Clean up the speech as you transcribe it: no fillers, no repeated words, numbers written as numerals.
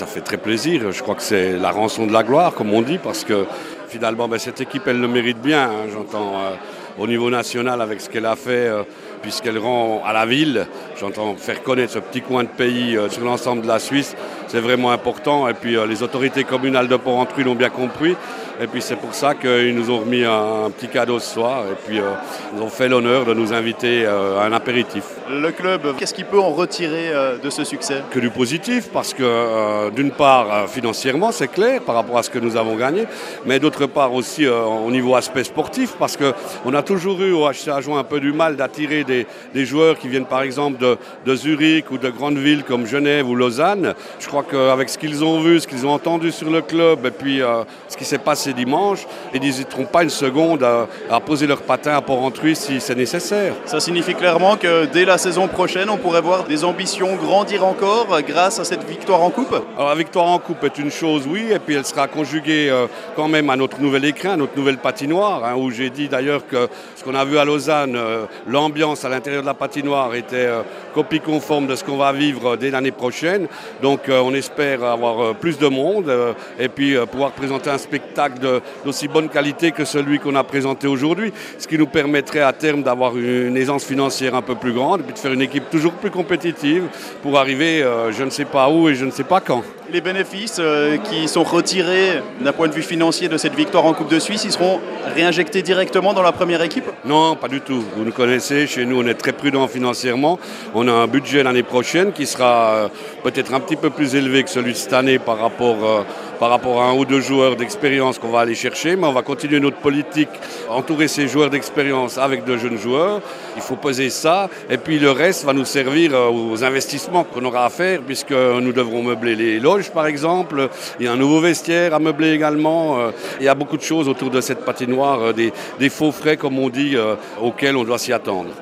ça fait très plaisir. Je crois que c'est la rançon de la gloire, comme on dit, parce que finalement, cette équipe, elle le mérite bien, hein, j'entends, au niveau national avec ce qu'elle a fait, puisqu'elle rend à la ville, j'entends faire connaître ce petit coin de pays sur l'ensemble de la Suisse, c'est vraiment important. Et puis les autorités communales de Porrentruy l'ont bien compris. Et puis c'est pour ça qu'ils nous ont remis un petit cadeau ce soir. Et puis ils ont fait l'honneur de nous inviter à un apéritif. Le club, qu'est-ce qu'il peut en retirer de ce succès? Que du positif, parce que d'une part financièrement c'est clair par rapport à ce que nous avons gagné, mais d'autre part aussi au niveau aspect sportif, parce qu'on a toujours eu au HC Ajoin un peu du mal d'attirer des joueurs qui viennent par exemple de Zurich ou de grandes villes comme Genève ou Lausanne. Je crois qu'avec ce qu'ils ont vu, ce qu'ils ont entendu sur le club et puis ce qui s'est passé dimanche, ils n'hésiteront pas une seconde à poser leur patin à Porrentruy si c'est nécessaire. Ça signifie clairement que dès la saison prochaine, on pourrait voir des ambitions grandir encore grâce à cette victoire en coupe? Alors la victoire en coupe est une chose, oui, et puis elle sera conjuguée quand même à notre nouvel écrin, à notre nouvelle patinoire, hein, où j'ai dit d'ailleurs que ce qu'on a vu à Lausanne, l'ambiance à l'intérieur de la patinoire était copie conforme de ce qu'on va vivre dès l'année prochaine. Donc on espère avoir plus de monde et puis pouvoir présenter un spectacle d'aussi bonne qualité que celui qu'on a présenté aujourd'hui, ce qui nous permettrait à terme d'avoir une aisance financière un peu plus grande et puis de faire une équipe toujours plus compétitive pour arriver je ne sais pas où et je ne sais pas quand. Les bénéfices qui sont retirés d'un point de vue financier de cette victoire en Coupe de Suisse, ils seront réinjectés directement dans la première équipe? Non, pas du tout. Vous nous connaissez, chez nous on est très prudent financièrement. On a un budget l'année prochaine qui sera peut-être un petit peu plus élevé que celui de cette année par rapport à un ou deux joueurs d'expérience qu'on va aller chercher, mais on va continuer notre politique, entourer ces joueurs d'expérience avec de jeunes joueurs. Il faut peser ça, et puis le reste va nous servir aux investissements qu'on aura à faire, puisque nous devrons meubler les loges par exemple, il y a un nouveau vestiaire à meubler également, il y a beaucoup de choses autour de cette patinoire, des faux frais comme on dit, auxquels on doit s'y attendre.